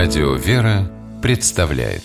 Радио «Вера» представляет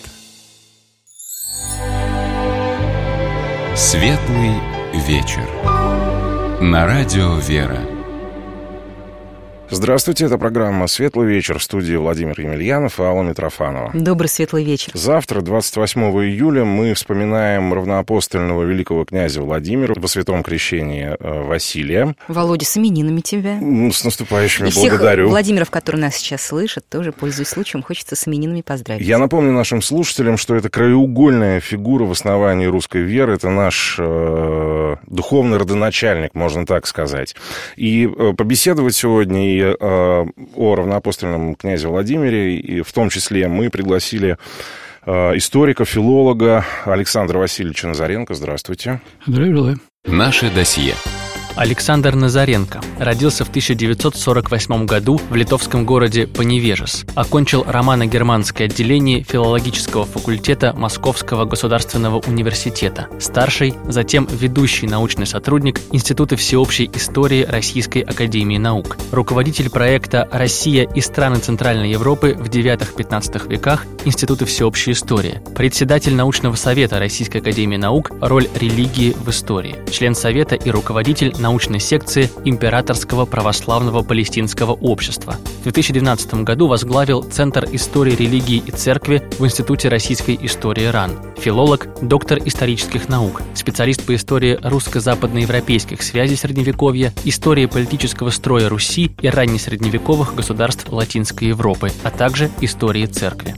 Светлый вечер на Радио «Вера». Здравствуйте, это программа «Светлый вечер», в студии Владимир Емельянов и Алла Митрофанова. Добрый светлый вечер. Завтра, 28 июля, мы вспоминаем равноапостольного великого князя Владимира во святом крещении Василия. Володя, с именинами тебя. С наступающими, и всех благодарю. Владимиров, которые нас сейчас слышат, тоже, пользуясь случаем, хочется с именинами поздравить. Я напомню нашим слушателям, что это краеугольная фигура в основании русской веры. Это наш духовный родоначальник, можно так сказать. И побеседовать сегодня о равноапостольном князе Владимире, и в том числе мы пригласили историка, филолога Александра Васильевича Назаренко. Здравствуйте. Здравия. Наше досье. Александр Назаренко родился в 1948 году в литовском городе Поневежес. Окончил романо-германское отделение филологического факультета Московского государственного университета. Старший, затем ведущий научный сотрудник Института всеобщей истории Российской академии наук. Руководитель проекта «Россия и страны Центральной Европы в IX-XV веках» Института всеобщей истории. Председатель научного совета Российской академии наук «Роль религии в истории». Член совета и руководитель научной секции Императорского православного палестинского общества. В 2012 году возглавил Центр истории религии и церкви в Институте российской истории РАН. Филолог, доктор исторических наук, специалист по истории русско-западноевропейских связей Средневековья, истории политического строя Руси и раннесредневековых государств Латинской Европы, а также истории церкви.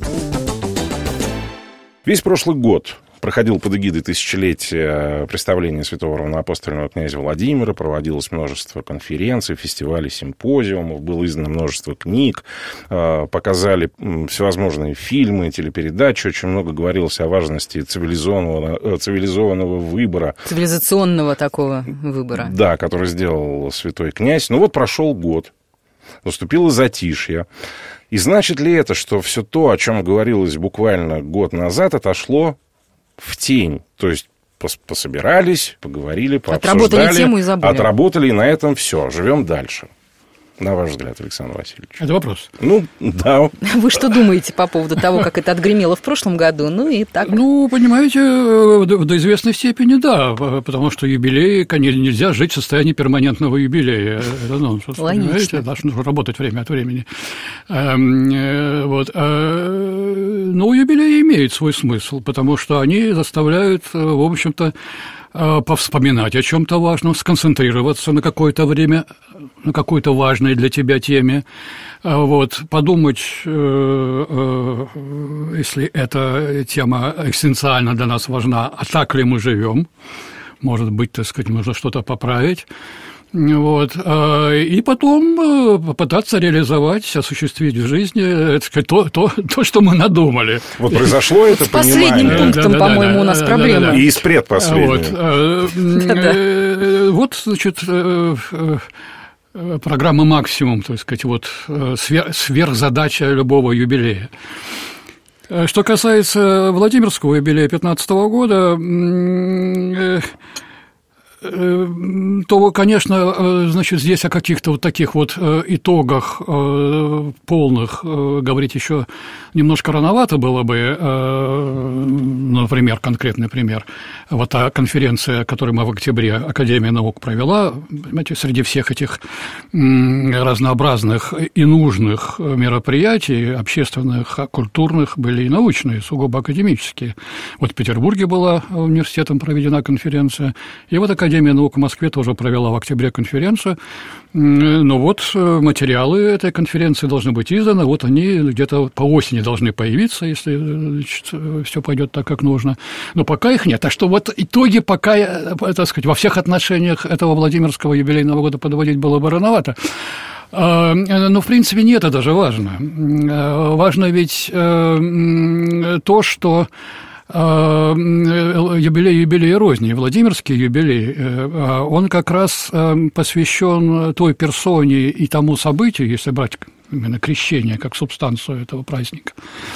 Весь прошлый год проходил под эгидой тысячелетия представления святого равноапостольного князя Владимира, проводилось множество конференций, фестивалей, симпозиумов, было издано множество книг, показали всевозможные фильмы, телепередачи, очень много говорилось о важности цивилизованного выбора. Цивилизационного такого выбора. Да, который сделал святой князь. Ну вот прошел год, наступило затишье. И значит ли это, что все то, о чем говорилось буквально год назад, отошло в тень? То есть пособирались, поговорили, пообсуждали. Отработали тему и забыли. Отработали, и на этом все. Живем дальше. На ваш взгляд, Александр Васильевич. Это вопрос. Ну, да. Вы что думаете по поводу того, как это отгремело в прошлом году? Ну, и так. Ну, понимаете, до известной степени да, потому что юбилей, конечно, нельзя жить в состоянии перманентного юбилея. Это, логично. Нужно работать время от времени. Вот. Но юбилеи имеют свой смысл, потому что они заставляют, в общем-то, повспоминать о чем-то важном, сконцентрироваться на какое-то время, на какой-то важной для тебя теме, вот, подумать, если эта тема экзистенциально для нас важна, а так ли мы живем, может быть, так сказать, нужно что-то поправить. Вот. И потом попытаться реализовать, осуществить в жизни то, что мы надумали. Вот произошло это с последним пунктом, по-моему, у нас проблема. И с предпоследним. Вот, значит, программа «Максимум», так сказать, вот сверхзадача любого юбилея. Что касается Владимирского юбилея 2015 года, то, конечно, значит, здесь о каких-то вот таких вот итогах полных говорить еще немножко рановато было бы. Например, конкретный пример. Вот та конференция, которую мы в октябре Академия наук провела, понимаете, среди всех этих разнообразных и нужных мероприятий, общественных, культурных, были и научные, сугубо академические. Вот в Петербурге была университетом проведена конференция, и вот Академия наук в Москве тоже провела в октябре конференцию. Но вот материалы этой конференции должны быть изданы, вот они где-то по осени должны появиться, если, значит, все пойдет так, как нужно. Но пока их нет. Так что вот итоги пока, так сказать, во всех отношениях этого Владимирского юбилейного года подводить было бы рановато. Но, в принципе, не это даже важно. Важно ведь то, что юбилей розни, Владимирский юбилей, он как раз посвящен той персоне и тому событию, если брать именно крещение как субстанцию этого праздника,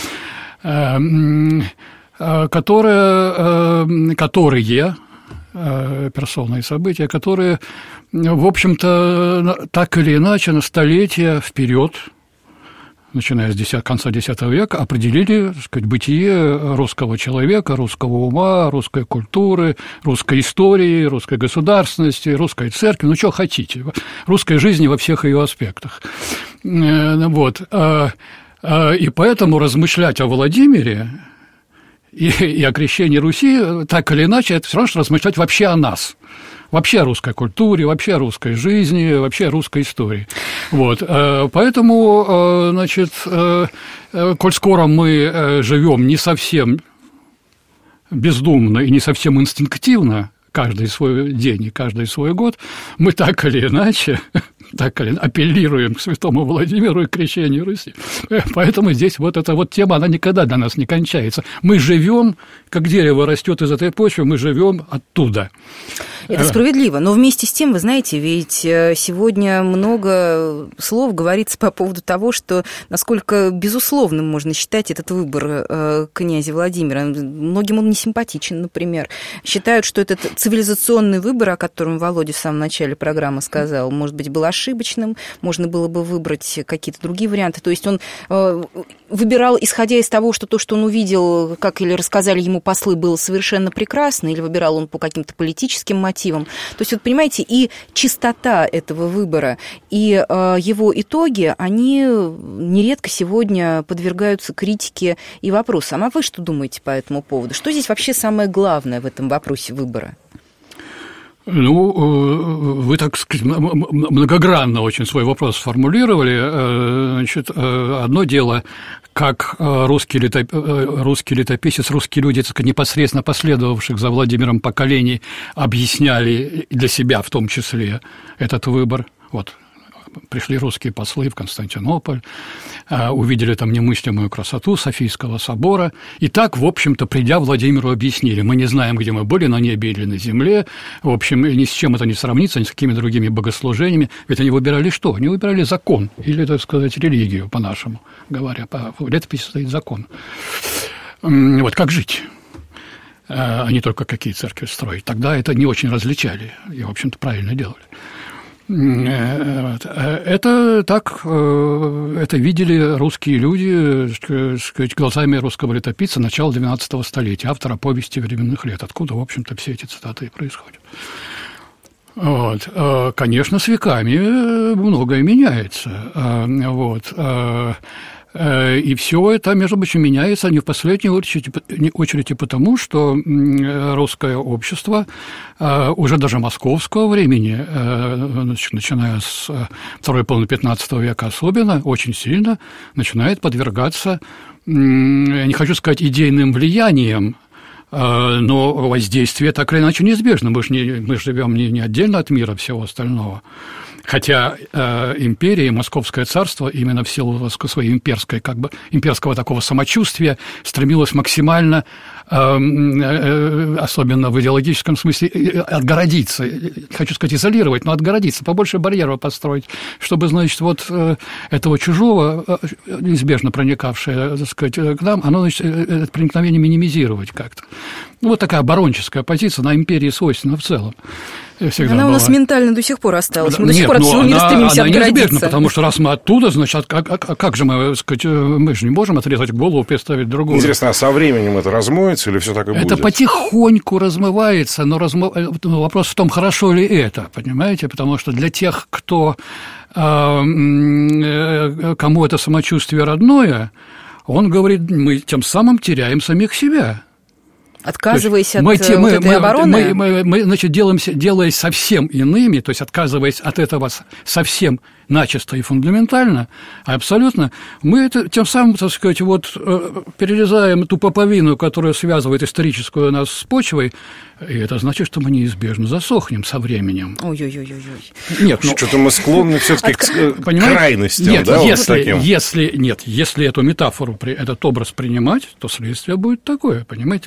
которые персоны и события, которые, в общем-то, так или иначе на столетия вперед начиная с конца X века, определили, так сказать, бытие русского человека, русского ума, русской культуры, русской истории, русской государственности, русской церкви, ну, что хотите, русской жизни во всех ее аспектах. Вот. И поэтому размышлять о Владимире и о крещении Руси, так или иначе, это все равно, что размышлять вообще о нас. Вообще о русской культуре, вообще о русской жизни, вообще о русской истории. Вот. Поэтому, значит, коль скоро мы живем не совсем бездумно и не совсем инстинктивно, каждый свой день и каждый свой год, мы так или иначе апеллируем к святому Владимиру и к крещению Руси. Поэтому здесь вот эта вот тема, она никогда для нас не кончается. Мы живем, как дерево растет из этой почвы, мы живем оттуда. Это справедливо, но вместе с тем, вы знаете, ведь сегодня много слов говорится по поводу того, что насколько безусловным можно считать этот выбор князя Владимира. Многим он не симпатичен, например. Считают, что этот цивилизационный выбор, о котором Володя в самом начале программы сказал, может быть, был ошибочным, можно было бы выбрать какие-то другие варианты. То есть он выбирал, исходя из того, что то, что он увидел, как или рассказали ему послы, было совершенно прекрасно, или выбирал он по каким-то политическим мотивам. То есть, вот понимаете, и чистота этого выбора, и его итоги, они нередко сегодня подвергаются критике и вопросам. А вы что думаете по этому поводу? Что здесь вообще самое главное в этом вопросе выбора? Ну, вы, так сказать, многогранно очень свой вопрос сформулировали. Значит, одно дело, как русский летописец, русские люди, так сказать, непосредственно последовавших за Владимиром поколений, объясняли для себя в том числе этот выбор. Вот. Пришли русские послы в Константинополь, увидели там немыслимую красоту Софийского собора, и так, в общем-то, придя, Владимиру объяснили: мы не знаем, где мы были, на небе или на земле, в общем, ни с чем это не сравнится, ни с какими другими богослужениями, ведь они выбирали что? Они выбирали закон, или, так сказать, религию, по-нашему говоря, в летописи стоит закон. Вот, как жить? А не только какие церкви строить. Тогда это не очень различали, и, в общем-то, правильно делали. Это так, это видели русские люди, сказать, глазами русского летописца начала XII столетия, автора «Повести временных лет», откуда, в общем-то, все эти цитаты и происходят. Вот. Конечно, с веками многое меняется. Вот. И все это, между прочим, меняется не в последнюю очередь и потому, что русское общество уже даже московского времени, начиная с второй половины XV века особенно, очень сильно начинает подвергаться, я не хочу сказать идейным влияниям, но воздействие так или иначе неизбежно. Мы живем не отдельно от мира всего остального. Хотя империя, Московское царство, именно в силу своей имперского такого самочувствия, стремилось максимально, особенно в идеологическом смысле, отгородиться, хочу сказать, изолировать, но отгородиться, побольше барьеров построить, чтобы, значит, вот этого чужого, неизбежно проникавшее, так сказать, к нам, оно, значит, это проникновение минимизировать как-то. Ну, вот такая оборонческая позиция, на империи свойственна в целом. Она у нас ментально до сих пор осталась. Мы до сих пор от всего мира стремимся отгородиться. Она неизбежна, потому что раз мы оттуда, значит, как же мы, сказать, мы же не можем отрезать голову, представить другую. Интересно, а со временем это размоется или все так и будет? Это потихоньку размывается, но вопрос в том, хорошо ли это, понимаете? Потому что для тех, кому это самочувствие родное, он говорит, мы тем самым теряем самих себя. Отказываясь от этой обороны? Мы, значит, делаясь совсем иными, то есть отказываясь от этого совсем начисто и фундаментально, абсолютно, мы это тем самым, так сказать, вот перерезаем ту пуповину, которая связывает историческую нас с почвой, и это значит, что мы неизбежно засохнем со временем. Ой-ой-ой. Нет, что-то мы склонны все-таки к крайностям, нет, да, если эту метафору, этот образ принимать, то следствие будет такое, понимаете?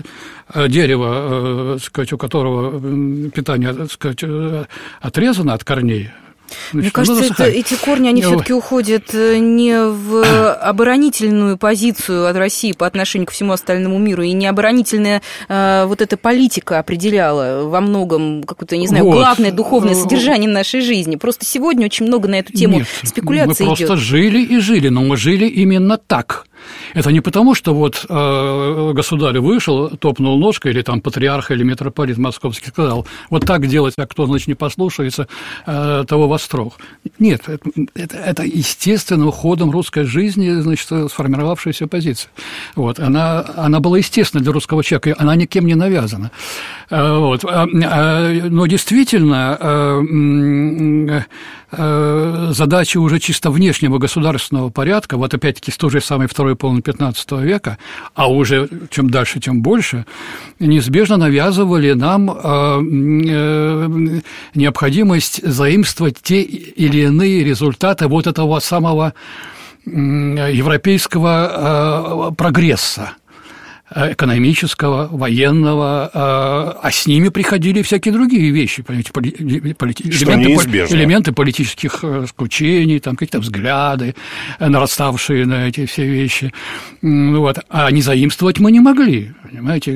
Дерево, сказать, у которого питание, сказать, отрезано от корней, Мне кажется, эти корни, они все-таки уходят не в оборонительную позицию от России по отношению ко всему остальному миру, и не оборонительная вот эта политика определяла во многом какое-то, не знаю, главное духовное содержание нашей жизни. Просто сегодня очень много на эту тему спекуляций идет. Мы просто жили и жили, но мы жили именно так. Это не потому, что вот государь вышел, топнул ножкой, или там патриарх, или митрополит московский сказал, вот так делать, а кто, значит, не послушается, того во строг. Нет, это естественным ходом русской жизни, значит, сформировавшаяся позиция. Вот, она была естественна для русского человека, она никем не навязана. Вот. Но действительно, задачи уже чисто внешнего государственного порядка, вот опять-таки с той же самой второй половины XV века, а уже чем дальше, тем больше, неизбежно навязывали нам необходимость заимствовать те или иные результаты вот этого самого европейского прогресса, экономического, военного, а с ними приходили всякие другие вещи, понимаете, элементы политических сключений, там какие-то взгляды, нараставшие на эти все вещи. Вот. А не заимствовать мы не могли, понимаете,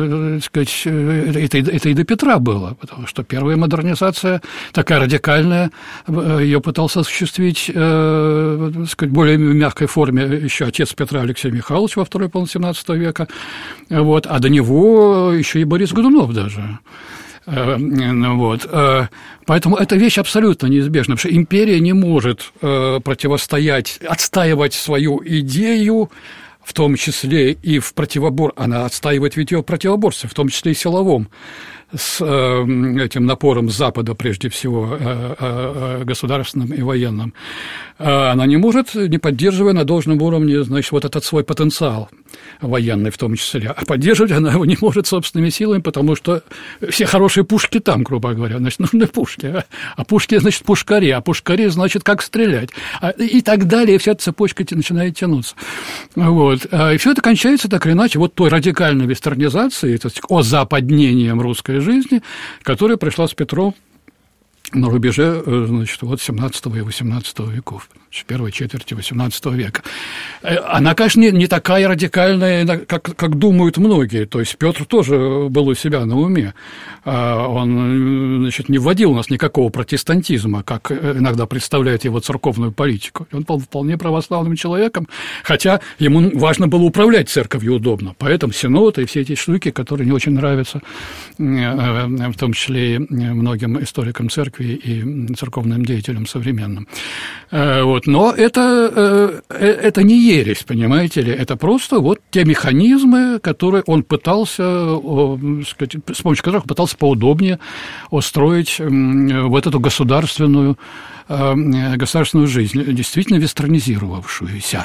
это и до Петра было, потому что первая модернизация, такая радикальная, ее пытался осуществить, в более мягкой форме еще отец Петра Алексей Михайлович во второй половине XVII века. Вот, а до него еще и Борис Годунов даже. Вот. Поэтому эта вещь абсолютно неизбежна, потому что империя не может противостоять, отстаивать свою идею, в том числе и в она отстаивает ведь ее в противоборстве, в том числе и силовом, с этим напором Запада, прежде всего, государственным и военным. Она не может, не поддерживая на должном уровне, значит, вот этот свой потенциал военный в том числе. А поддерживать она его не может собственными силами, потому что все хорошие пушки там, грубо говоря, значит, нужны пушки. А пушки, значит, пушкари, а пушкари, значит, как стрелять. И так далее, и вся эта цепочка начинает тянуться. Вот. И все это кончается так или иначе вот той радикальной вестернизацией, то есть озападнением русской жизни, которая пришла с Петром на рубеже, значит, вот 17 и 18 веков, в первой четверти 18 века. Она, конечно, не такая радикальная, как думают многие. То есть Петр тоже был у себя на уме. Он, значит, не вводил у нас никакого протестантизма, как иногда представляет его церковную политику. Он был вполне православным человеком, хотя ему важно было управлять церковью удобно. Поэтому синод и все эти штуки, которые не очень нравятся, в том числе и многим историкам церкви и церковным деятелям современным. Вот. Но это не ересь, понимаете ли, это просто вот те механизмы, которые он пытался, с помощью которых пытался поудобнее устроить вот эту государственную жизнь, действительно вестернизировавшуюся.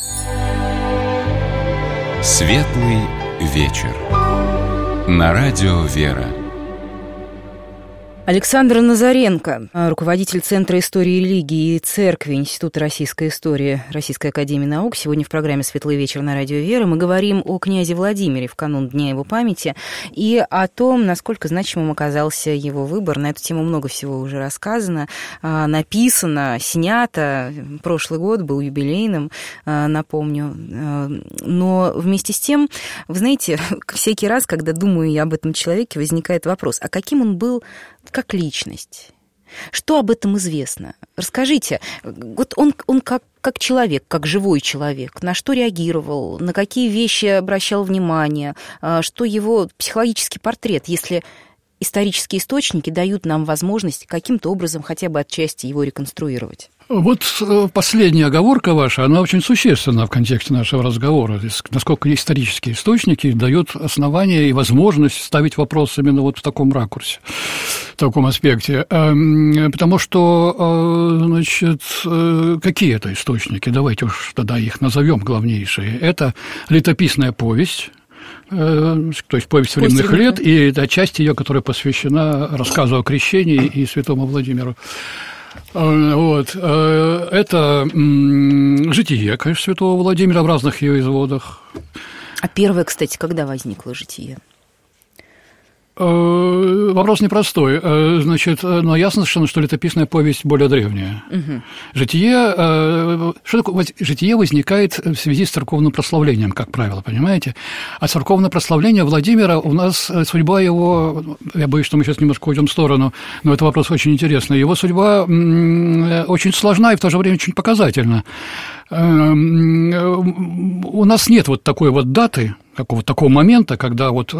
Светлый вечер. На радио «Вера». Александр Назаренко, руководитель Центра истории религии и церкви Института российской истории Российской академии наук. Сегодня в программе «Светлый вечер» на радио «Вера» мы говорим о князе Владимире в канун Дня его памяти и о том, насколько значимым оказался его выбор. На эту тему много всего уже рассказано, написано, снято. Прошлый год был юбилейным, напомню. Но вместе с тем, вы знаете, всякий раз, когда думаю я об этом человеке, возникает вопрос, а каким он был как личность? Что об этом известно? Расскажите, вот он как человек, как живой человек, на что реагировал, на какие вещи обращал внимание, что его психологический портрет, если исторические источники дают нам возможность каким-то образом хотя бы отчасти его реконструировать? Вот последняя оговорка ваша, она очень существенна в контексте нашего разговора. Насколько исторические источники дают основания и возможность ставить вопрос именно вот в таком ракурсе, в таком аспекте. Потому что, значит, какие это источники? Давайте уж тогда их назовем главнейшие. Это летописная повесть, то есть повесть временных лет, и та часть ее, которая посвящена рассказу о крещении и святому Владимиру. Вот. Это житие, конечно, святого Владимира в разных ее изводах. А первое, кстати, когда возникло житие? Вопрос непростой. Значит, но ясно совершенно, что летописная повесть более древняя. Угу. Что такое? Житие возникает в связи с церковным прославлением, как правило, понимаете? А церковное прославление Владимира, у нас судьба его, я боюсь, что мы сейчас немножко уйдем в сторону, но это вопрос очень интересный. Его судьба очень сложна и в то же время очень показательна. У нас нет вот такой вот даты, какого-то такого момента, когда вот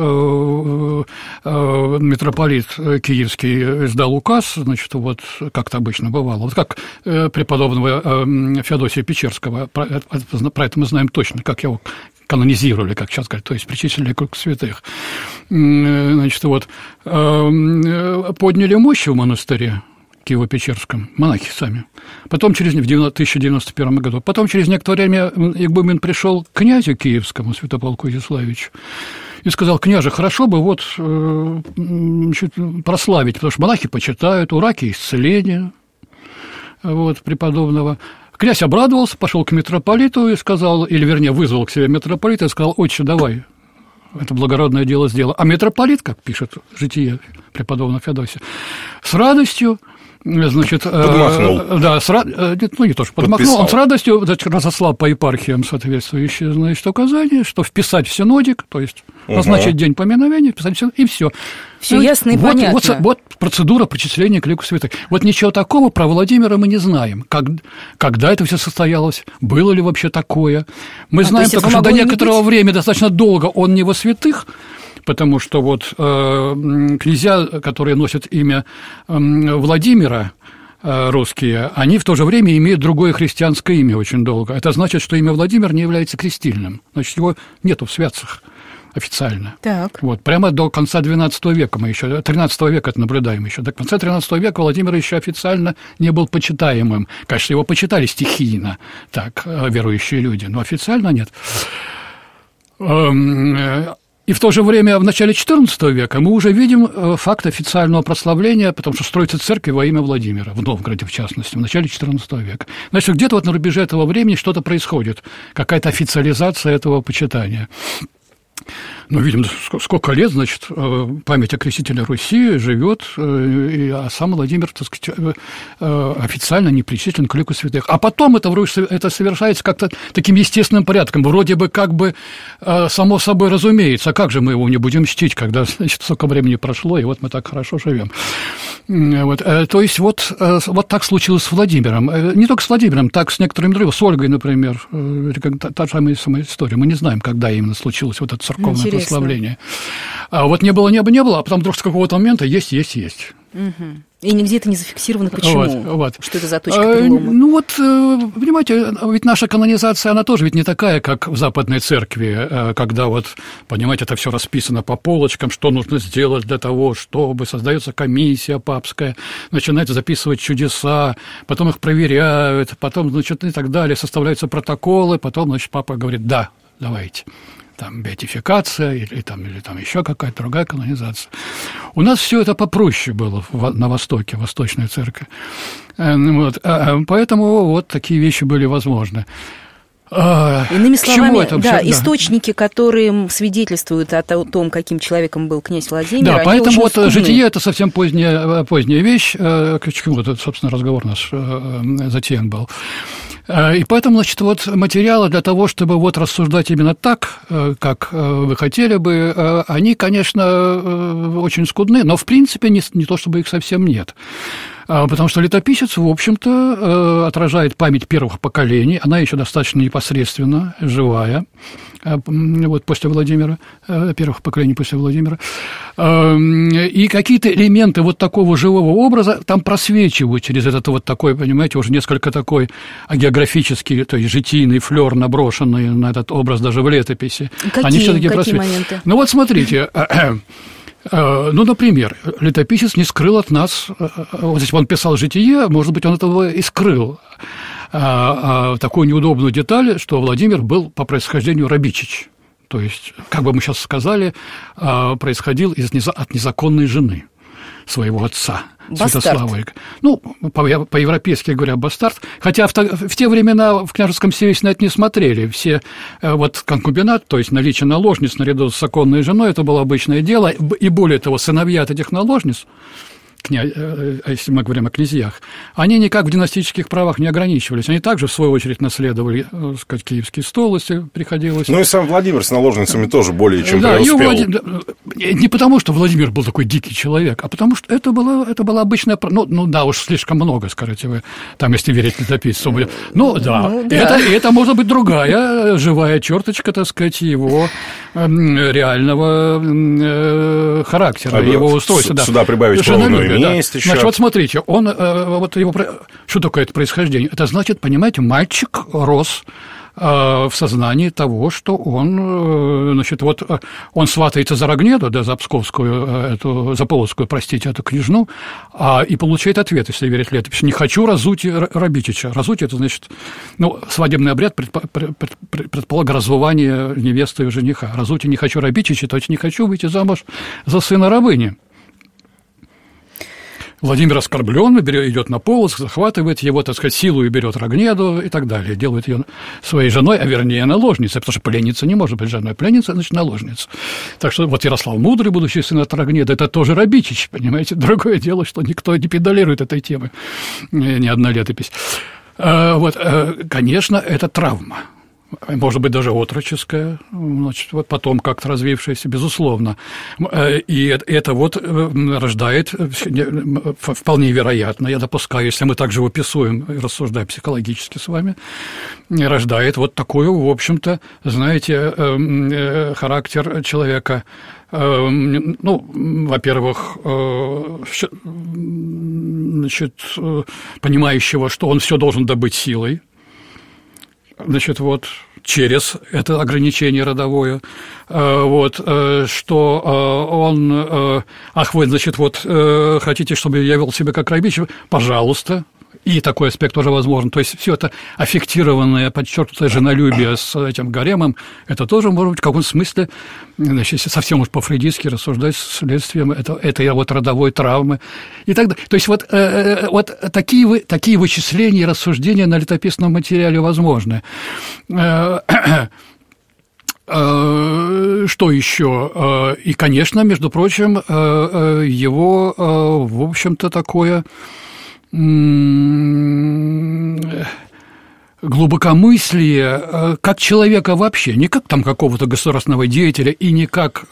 митрополит Киевский издал указ, значит, вот как-то обычно бывало, вот как преподобного Феодосия Печерского, про это мы знаем точно, как его канонизировали, как сейчас говорят, то есть причислили к кругу святых. Значит, вот подняли мощи в монастыре Киево-Печерском, монахи сами. Потом в 1091 году. Потом через некоторое время игумен пришел к князю киевскому, святополку Изяславичу, и сказал: княже, хорошо бы вот прославить, потому что монахи почитают, ураки исцеления вот, преподобного. Князь обрадовался, пошел к митрополиту и сказал, или вернее вызвал к себе митрополита и сказал: отче, давай, это благородное дело сделал. А митрополит, как пишет житие преподобного Феодосия, с радостью, значит, подмахнул. Да, не то, что подмахнул, он с радостью разослал по епархиям соответствующие, значит, указания, что вписать в синодик, то есть назначить день поминовения, вписать все, и все. Все ясно и понятно. Вот процедура причисления к лику святых. Вот ничего такого про Владимира мы не знаем. Когда это все состоялось, было ли вообще такое. Мы знаем только, что до некоторого времени, достаточно долго, он не во святых, потому что вот князья, которые носят имя Владимира, русские, они в то же время имеют другое христианское имя очень долго. Это значит, что имя Владимир не является крестильным. Значит, его нету в святцах официально. Так. Вот, прямо до конца XII века мы еще, XIII века это наблюдаем еще. До конца XIII века Владимир еще официально не был почитаемым. Конечно, его почитали стихийно, так, верующие люди, но официально нет. И в то же время, в начале XIV века, мы уже видим факт официального прославления, потому что строится церковь во имя Владимира, в Новгороде, в частности, в начале XIV века. Значит, где-то вот на рубеже этого времени что-то происходит, какая-то официализация этого почитания. Ну, видим, сколько лет, значит, память о крестителе Руси живет, а сам Владимир, так сказать, официально не причислен к лику святых. А потом это совершается как-то таким естественным порядком, вроде бы как бы само собой разумеется. А как же мы его не будем чтить, когда, значит, столько времени прошло, и вот мы так хорошо живем. Вот. То есть вот так случилось с Владимиром. Не только с Владимиром, так с некоторыми другими. С Ольгой, например, та же самая история. Мы не знаем, когда именно случилось вот это церковное прославление. А вот не было, а потом вдруг с какого-то момента есть. Угу. И нигде это не зафиксировано. Почему? Вот. Что это за точка перелома? Ну вот, понимаете, ведь наша канонизация, она тоже ведь не такая, как в Западной Церкви, когда вот, понимаете, это все расписано по полочкам, что нужно сделать для того, чтобы создается комиссия папская, начинает записывать чудеса, потом их проверяют, потом, значит, и так далее, составляются протоколы, потом, значит, папа говорит: да, давайте. Там беатификация или там еще какая-то другая канонизация. У нас все это попроще было на Востоке, Восточная Церковь. Вот. Поэтому вот такие вещи были возможны. Иными словами, источники, которые свидетельствуют о том, каким человеком был князь Владимир, да, они поэтому вот скудны. житие – это совсем поздняя вещь, к чему этот, собственно, разговор наш затеян был. И поэтому, значит, вот материалы для того, чтобы вот рассуждать именно так, как вы хотели бы, они, конечно, очень скудны, но, в принципе, не то, чтобы их совсем нет. Потому что летописец, в общем-то, отражает память первых поколений, она еще достаточно непосредственно живая, вот после Владимира, первых поколений после Владимира, и какие-то элементы вот такого живого образа там просвечивают через этот вот такой, понимаете, уже несколько такой географический, то есть житийный флёр, наброшенный на этот образ даже в летописи. Какие моменты? Ну вот смотрите. Ну, например, летописец не скрыл от нас, вот если бы он писал житие, может быть, он этого и скрыл, такую неудобную деталь, что Владимир был по происхождению рабичич, то есть, как бы мы сейчас сказали, происходил от незаконной жены. своего отца. Бастард. Святослава. Ну, по-европейски говоря, бастард. Хотя в те времена в княжеском Севесе на это не смотрели. Все вот конкубинат, то есть наличие наложниц наряду с законной женой, это было обычное дело. И более того, сыновья от этих наложниц, если мы говорим о князьях, они никак в династических правах не ограничивались. Они также, в свою очередь, наследовали, так сказать, киевский стол, если приходилось. Ну и сам Владимир с наложницами тоже более чем да, преуспел. Не потому, что Владимир был такой дикий человек, а потому что это была обычная... Ну да, уж слишком много, скажете вы, там, если верить летописцу. Ну да, это может быть другая живая черточка, так сказать, его реального характера, его устройства. Сюда прибавить полную месть еще. Значит, вот смотрите, что такое это происхождение? Это значит, понимаете, мальчик рос в сознании того, что он, значит, вот он сватается за Рогнеду, да, за Псковскую, за Полоцкую, простите, эту княжну, и получает ответ, если верить летописи: не хочу разути Рабичича. Разути — это, значит, свадебный обряд предполагает разувание невесты и жениха. Разути не хочу Рабичича, то есть не хочу выйти замуж за сына рабыни. Владимир оскорблен, идет на Полоцк, захватывает его, так сказать, силой берет Рогнеду и так далее, делает ее своей женой, а вернее наложницей, потому что пленница не может быть женой, пленница, значит, наложница. Так что вот Ярослав Мудрый, будущий сын от Рогнеды, это тоже Рабичич, понимаете, другое дело, что никто не педалирует этой темы, ни одна летопись. Вот, конечно, это травма. Может быть, даже отроческая, значит, вот потом как-то развившаяся, безусловно. И это вот рождает, вполне вероятно, я допускаю, если мы так живописуем и рассуждаем психологически с вами, рождает вот такую, в общем-то, знаете, характер человека, во-первых, значит, понимающего, что он все должен добыть силой, значит, вот через это ограничение родовое, вот, что он, вы, значит, вот, хотите, чтобы я вел себя как Рабичич, пожалуйста. И такой аспект тоже возможен. То есть все это аффектированное, подчеркнутое женолюбие с этим гаремом, это тоже может быть в каком-то смысле, значит, если совсем уж по-фрейдистски рассуждать, следствием этой вот родовой травмы и так далее. То есть вот такие вычисления и рассуждения на летописном материале возможны. Что еще? И, конечно, между прочим, его, в общем-то, такое глубокомыслие как человека вообще, не как там какого-то государственного деятеля и не как,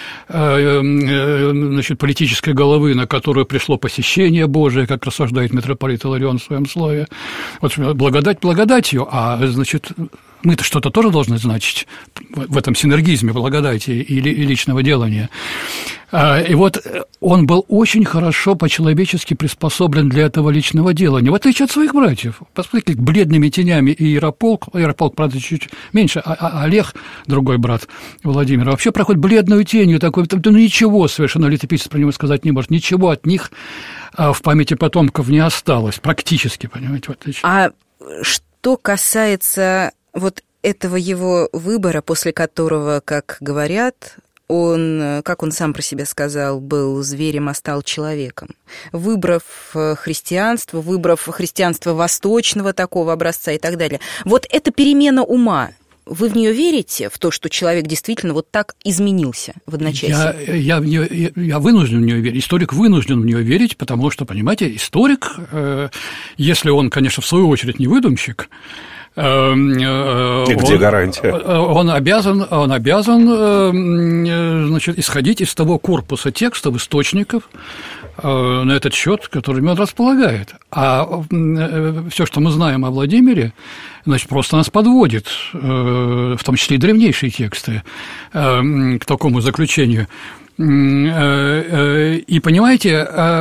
значит, политической головы, на которую пришло посещение Божие, как рассуждает митрополит Иларион в своем слове. Вот благодать благодатью, значит, мы-то что-то тоже должны значить в этом синергизме благодати и личного делания. И вот он был очень хорошо по-человечески приспособлен для этого личного делания, в отличие от своих братьев. Посмотрите, как бледными тенями и Ярополк, правда, чуть меньше, а Олег, другой брат Владимира, вообще проходит бледную тенью, такой, ничего совершенно летописец про него сказать не может, ничего от них в памяти потомков не осталось, практически, понимаете, в отличие. А что касается вот этого его выбора, после которого, как говорят, он, как он сам про себя сказал, был зверем, а стал человеком. Выбрав христианство восточного такого образца и так далее. Вот эта перемена ума, вы в нее верите, в то, что человек действительно вот так изменился в одночасье? Я вынужден в нее верить. Историк вынужден в нее верить, потому что, понимаете, историк, если он, конечно, в свою очередь не выдумщик, и где гарантия? Он обязан, значит, исходить из того корпуса текстов, источников на этот счет, которыми он располагает. А все, что мы знаем о Владимире, значит, просто нас подводит, в том числе и древнейшие тексты, к такому заключению. И понимаете,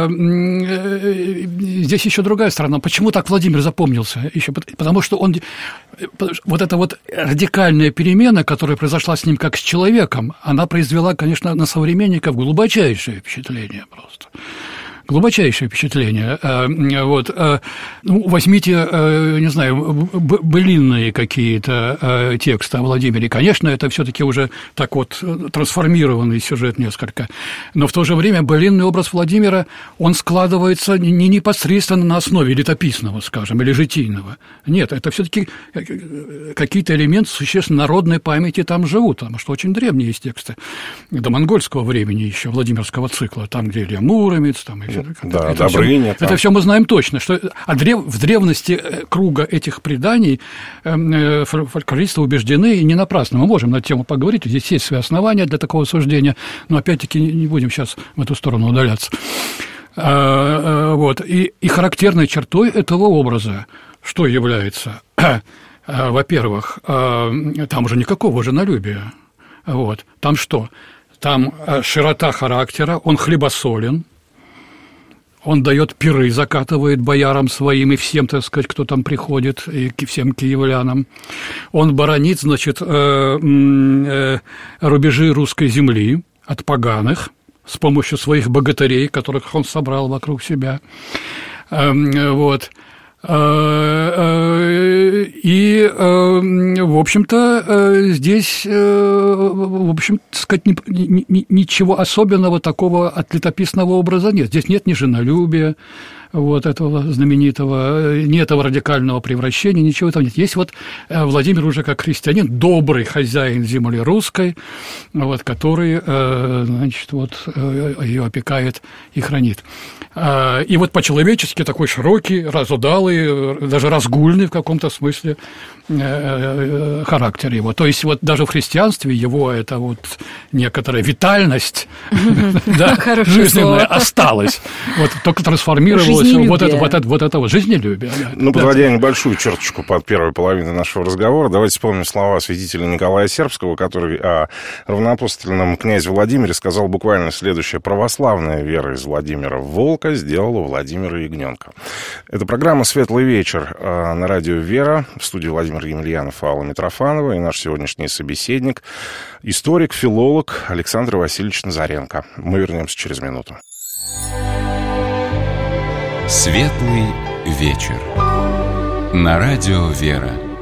здесь еще другая сторона. Почему так Владимир запомнился? Еще потому что он вот эта вот радикальная перемена, которая произошла с ним как с человеком, она произвела, конечно, на современников глубочайшее впечатление просто. глубочайшее впечатление. Возьмите, не знаю, былинные какие-то тексты о Владимире. Конечно, это все-таки уже так вот трансформированный сюжет несколько. Но в то же время былинный образ Владимира, он складывается не непосредственно на основе летописного, скажем, или житийного. Нет, это все-таки какие-то элементы существенно народной памяти там живут, потому что очень древние есть тексты до монгольского времени еще, Владимирского цикла, там, где Илья Муромец, там, и Добрыня. Это все мы знаем точно, что в древности круга этих преданий фольклористы убеждены, и не напрасно. Мы можем на эту тему поговорить, здесь есть свои основания для такого суждения, но опять-таки не будем сейчас в эту сторону удаляться. И характерной чертой этого образа, что является, во-первых, там уже никакого женолюбия. Там что? Там широта характера, он хлебосолен, он дает пиры, закатывает боярам своим и всем, так сказать, кто там приходит, и всем киевлянам. Он боронит, значит, рубежи русской земли от поганых с помощью своих богатырей, которых он собрал вокруг себя. И, в общем-то, здесь, в общем, сказать, ничего особенного такого от летописного образа нет. Здесь нет ни женолюбия, этого знаменитого, ни этого радикального превращения, ничего там нет. Есть Владимир уже как христианин, добрый хозяин земли русской, который, значит, ее опекает и хранит. И по-человечески такой широкий, разудалый, даже разгульный в каком-то смысле характер его. То есть даже в христианстве его эта некоторая витальность жизненная осталась, только трансформировалась это жизнелюбие. Подводя небольшую черточку под первой половиной нашего разговора, давайте вспомним слова святителя Николая Сербского, который о равноапостольном князе Владимире сказал буквально следующее: православная вера из Владимира волка сделала Владимира ягненка. Это программа «Светлый вечер» на радио «Вера». В студии Владимир Емельянов, Алла Митрофанова и наш сегодняшний собеседник, историк, филолог Александр Васильевич Назаренко. Мы вернемся через минуту. «Светлый вечер» на радио «Вера».